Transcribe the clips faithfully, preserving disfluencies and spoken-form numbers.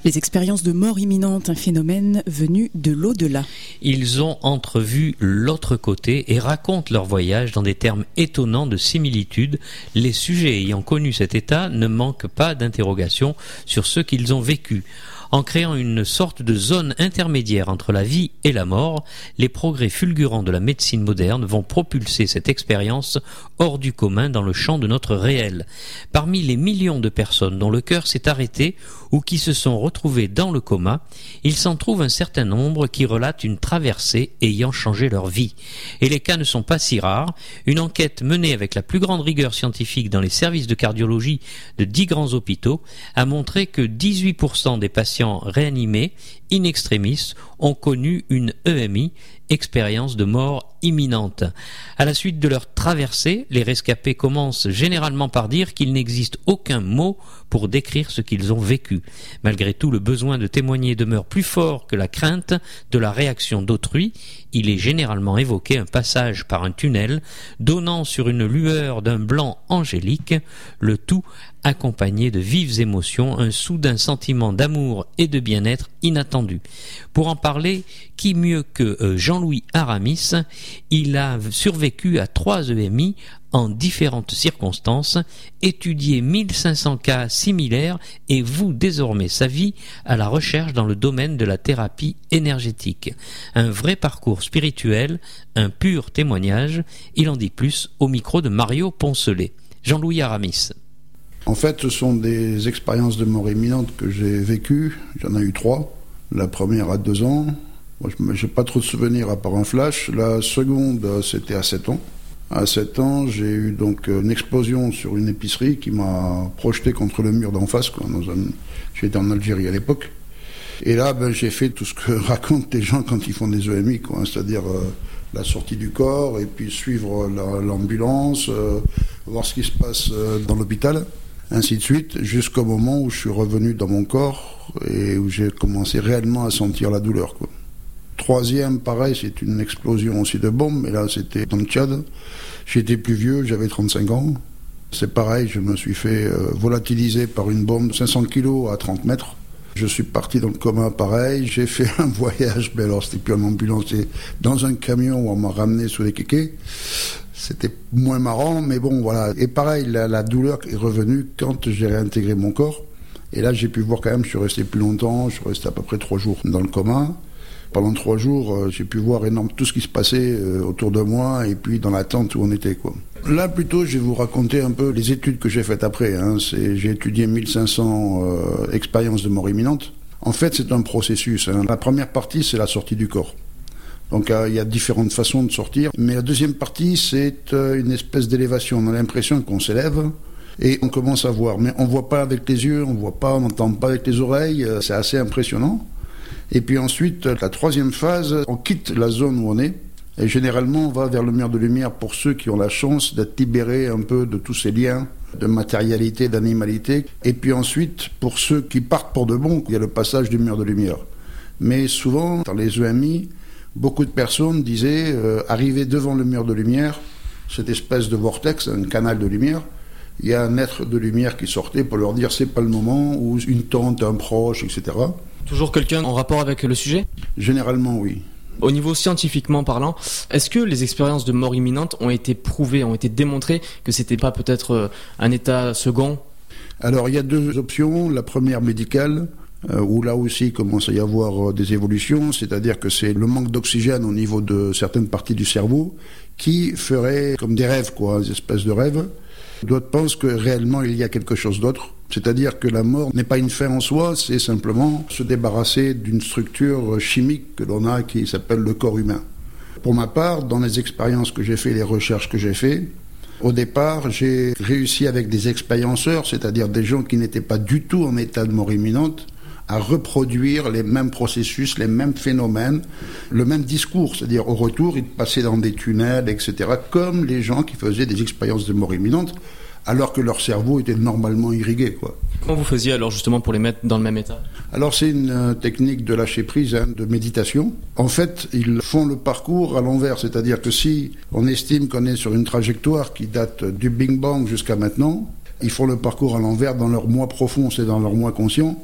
Les expériences de mort imminente, un phénomène venu de l'au-delà. Ils ont entrevu l'autre côté et racontent leur voyage dans des termes étonnants de similitude. Les sujets ayant connu cet état ne manquent pas d'interrogations sur ce qu'ils ont vécu. En créant une sorte de zone intermédiaire entre la vie et la mort, les progrès fulgurants de la médecine moderne vont propulser cette expérience hors du commun dans le champ de notre réel. Parmi les millions de personnes dont le cœur s'est arrêté ou qui se sont retrouvées dans le coma, il s'en trouve un certain nombre qui relatent une traversée ayant changé leur vie. Et les cas ne sont pas si rares. Une enquête menée avec la plus grande rigueur scientifique dans les services de cardiologie de dix grands hôpitaux a montré que dix-huit pour cent des patients réanimés in extremis ont connu une E M I, expérience de mort imminente. À la suite de leur traversée, les rescapés commencent généralement par dire qu'il n'existe aucun mot pour décrire ce qu'ils ont vécu. Malgré tout, le besoin de témoigner demeure plus fort que la crainte de la réaction d'autrui. Il est généralement évoqué un passage par un tunnel donnant sur une lueur d'un blanc angélique, le tout accompagné de vives émotions, un soudain sentiment d'amour et de bien-être inattendu. Pour en parler, qui mieux que Jean-Louis Aramis? Il a survécu à trois E M I en différentes circonstances, étudié mille cinq cents cas similaires et voue désormais sa vie à la recherche dans le domaine de la thérapie énergétique. Un vrai parcours spirituel, un pur témoignage, il en dit plus au micro de Mario Poncelet. Jean-Louis Aramis. En fait, ce sont des expériences de mort imminente que j'ai vécues. J'en ai eu trois. La première à deux ans. Moi, je n'ai pas trop de souvenirs à part un flash. La seconde, c'était à sept ans. À sept ans, j'ai eu donc une explosion sur une épicerie qui m'a projeté contre le mur d'en face, quoi, dans un... J'étais en Algérie à l'époque. Et là, ben, j'ai fait tout ce que racontent les gens quand ils font des E M I, quoi, hein, c'est-à-dire euh, la sortie du corps, et puis suivre la, l'ambulance, euh, voir ce qui se passe euh, dans l'hôpital, ainsi de suite, jusqu'au moment où je suis revenu dans mon corps et où j'ai commencé réellement à sentir la douleur, quoi. Troisième, pareil, c'est une explosion aussi de bombe, mais là c'était dans le Tchad. J'étais plus vieux, j'avais trente-cinq ans. C'est pareil, je me suis fait euh, volatiliser par une bombe de cinq cents kilos à trente mètres. Je suis parti dans le coma, pareil. J'ai fait un voyage, mais alors c'était plus en ambulance, c'était dans un camion où on m'a ramené sous les kékés. C'était moins marrant, mais bon, voilà. Et pareil, la, la douleur est revenue quand j'ai réintégré mon corps. Et là, j'ai pu voir quand même, je suis resté plus longtemps, je suis resté à peu près trois jours dans le coma. Pendant trois jours, euh, j'ai pu voir énorme tout ce qui se passait euh, autour de moi et puis dans la tente où on était, quoi. Là, plutôt, je vais vous raconter un peu les études que j'ai faites après. Hein. C'est, j'ai étudié mille cinq cents euh, expériences de mort imminente. En fait, c'est un processus. Hein. La première partie, c'est la sortie du corps. Donc, euh, il y a différentes façons de sortir. Mais la deuxième partie, c'est euh, une espèce d'élévation. On a l'impression qu'on s'élève et on commence à voir. Mais on ne voit pas avec les yeux, on ne voit pas, on n'entend pas avec les oreilles. Euh, c'est assez impressionnant. Et puis ensuite, la troisième phase, on quitte la zone où on est. Et généralement, on va vers le mur de lumière pour ceux qui ont la chance d'être libérés un peu de tous ces liens de matérialité, d'animalité. Et puis ensuite, pour ceux qui partent pour de bon, il y a le passage du mur de lumière. Mais souvent, dans les E M I, beaucoup de personnes disaient, euh, arriver devant le mur de lumière, cette espèce de vortex, un canal de lumière, il y a un être de lumière qui sortait pour leur dire c'est pas le moment, ou une tante, un proche, et cetera. Toujours quelqu'un en rapport avec le sujet ? Généralement, oui. Au niveau scientifiquement parlant, est-ce que les expériences de mort imminente ont été prouvées, ont été démontrées que c'était pas peut-être un état second ? Alors, il y a deux options. La première médicale, euh, où là aussi il commence à y avoir euh, des évolutions, c'est-à-dire que c'est le manque d'oxygène au niveau de certaines parties du cerveau qui ferait comme des rêves, quoi, des espèces de rêves. D'autres pensent que réellement il y a quelque chose d'autre, c'est-à-dire que la mort n'est pas une fin en soi, c'est simplement se débarrasser d'une structure chimique que l'on a qui s'appelle le corps humain. Pour ma part, dans les expériences que j'ai faites, les recherches que j'ai faites, au départ, j'ai réussi avec des expérienceurs, c'est-à-dire des gens qui n'étaient pas du tout en état de mort imminente, à reproduire les mêmes processus, les mêmes phénomènes, le même discours, c'est-à-dire au retour, ils passaient dans des tunnels, et cetera, comme les gens qui faisaient des expériences de mort imminente, alors que leur cerveau était normalement irrigué, quoi. Comment vous faisiez alors justement pour les mettre dans le même état ? Alors c'est une euh, technique de lâcher prise, hein, de méditation. En fait, ils font le parcours à l'envers, c'est-à-dire que si on estime qu'on est sur une trajectoire qui date du Big Bang jusqu'à maintenant, ils font le parcours à l'envers dans leur moi profond, c'est dans leur moi conscient.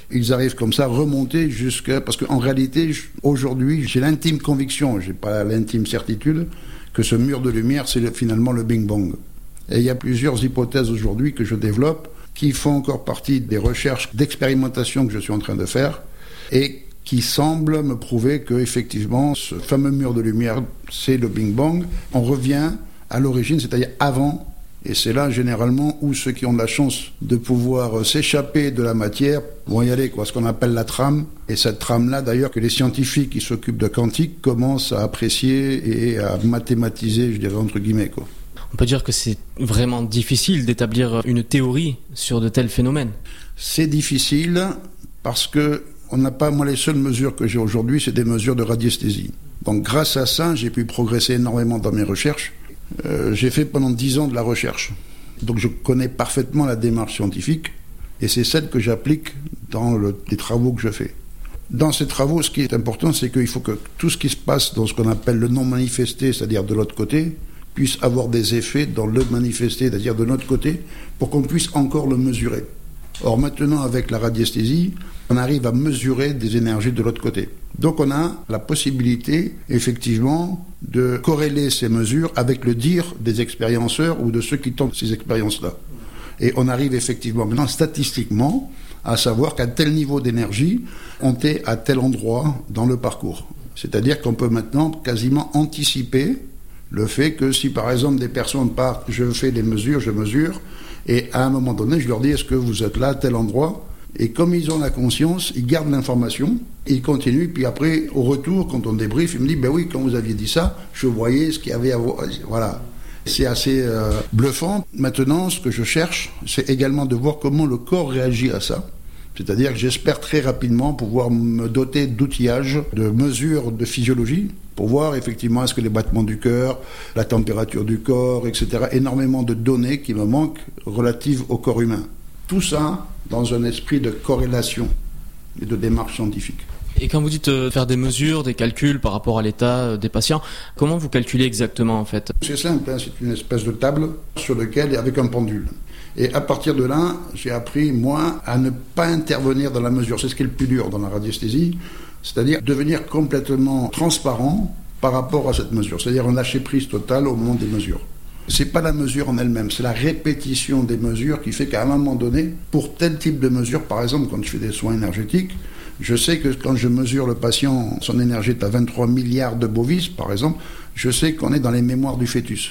Ils arrivent comme ça à remonter jusqu'à... Parce qu'en réalité, aujourd'hui, j'ai l'intime conviction, j'ai pas l'intime certitude, que ce mur de lumière, c'est le, finalement le Big Bang. Et il y a plusieurs hypothèses aujourd'hui que je développe qui font encore partie des recherches d'expérimentation que je suis en train de faire et qui semblent me prouver que effectivement ce fameux mur de lumière, c'est le Big Bang. On revient à l'origine, c'est-à-dire avant, et c'est là généralement où ceux qui ont de la chance de pouvoir s'échapper de la matière vont y aller, quoi, ce qu'on appelle la trame. Et cette trame-là, d'ailleurs, que les scientifiques qui s'occupent de quantique commencent à apprécier et à mathématiser, je dirais entre guillemets, quoi. On peut dire que c'est vraiment difficile d'établir une théorie sur de tels phénomènes. C'est difficile parce que on n'a pas, moi, les seules mesures que j'ai aujourd'hui, c'est des mesures de radiesthésie. Donc, grâce à ça, j'ai pu progresser énormément dans mes recherches. Euh, j'ai fait pendant dix ans de la recherche. Donc, je connais parfaitement la démarche scientifique et c'est celle que j'applique dans le, les travaux que je fais. Dans ces travaux, ce qui est important, c'est qu'il faut que tout ce qui se passe dans ce qu'on appelle le non manifesté, c'est-à-dire de l'autre côté, puisse avoir des effets dans le manifesté, c'est-à-dire de notre côté, pour qu'on puisse encore le mesurer. Or, maintenant, avec la radiesthésie, on arrive à mesurer des énergies de l'autre côté. Donc, on a la possibilité, effectivement, de corréler ces mesures avec le dire des expérienceurs ou de ceux qui tentent ces expériences-là. Et on arrive effectivement, maintenant, statistiquement, à savoir qu'à tel niveau d'énergie, on est à tel endroit dans le parcours. C'est-à-dire qu'on peut maintenant quasiment anticiper le fait que si, par exemple, des personnes partent, je fais des mesures, je mesure, et à un moment donné, je leur dis, est-ce que vous êtes là, à tel endroit ? Et comme ils ont la conscience, ils gardent l'information, ils continuent, puis après, au retour, quand on débrief, ils me disent, ben oui, quand vous aviez dit ça, je voyais ce qu'il y avait à voir. Voilà. C'est assez euh, bluffant. Maintenant, ce que je cherche, c'est également de voir comment le corps réagit à ça. C'est-à-dire que j'espère très rapidement pouvoir me doter d'outillages, de mesures de physiologie, pour voir effectivement est-ce que les battements du cœur, la température du corps, et cetera. Énormément de données qui me manquent relatives au corps humain. Tout ça dans un esprit de corrélation et de démarche scientifique. Et quand vous dites euh, faire des mesures, des calculs par rapport à l'état euh, des patients, comment vous calculez exactement en fait ? C'est simple, hein, c'est une espèce de table sur laquelle, avec un pendule. Et à partir de là, j'ai appris, moi, à ne pas intervenir dans la mesure. C'est ce qui est le plus dur dans la radiesthésie, c'est-à-dire devenir complètement transparent par rapport à cette mesure. C'est-à-dire un lâcher-prise total au moment des mesures. C'est pas la mesure en elle-même, c'est la répétition des mesures qui fait qu'à un moment donné, pour tel type de mesure, par exemple, quand je fais des soins énergétiques, je sais que quand je mesure le patient, son énergie est à vingt-trois milliards de bovis, par exemple, je sais qu'on est dans les mémoires du fœtus.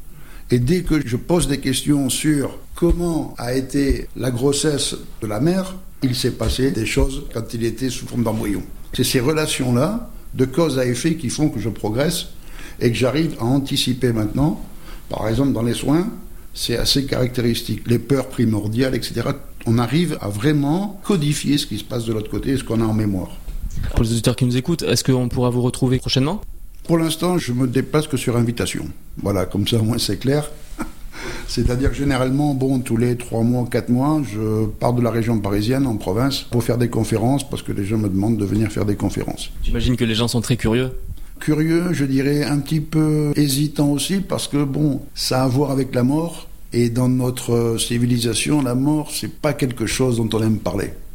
Et dès que je pose des questions sur comment a été la grossesse de la mère, il s'est passé des choses quand il était sous forme d'embryon. C'est ces relations-là, de cause à effet, qui font que je progresse et que j'arrive à anticiper maintenant. Par exemple, dans les soins, c'est assez caractéristique. Les peurs primordiales, et cetera. On arrive à vraiment codifier ce qui se passe de l'autre côté et ce qu'on a en mémoire. Pour les auditeurs qui nous écoutent, est-ce qu'on pourra vous retrouver prochainement ? Pour l'instant, je me déplace que sur invitation. Voilà, comme ça au moins c'est clair. C'est-à-dire que généralement, bon, tous les trois mois, quatre mois, je pars de la région parisienne, en province, pour faire des conférences, parce que les gens me demandent de venir faire des conférences. J'imagine que les gens sont très curieux. Curieux, je dirais un petit peu hésitant aussi, parce que bon, ça a à voir avec la mort, et dans notre civilisation, la mort, c'est pas quelque chose dont on aime parler.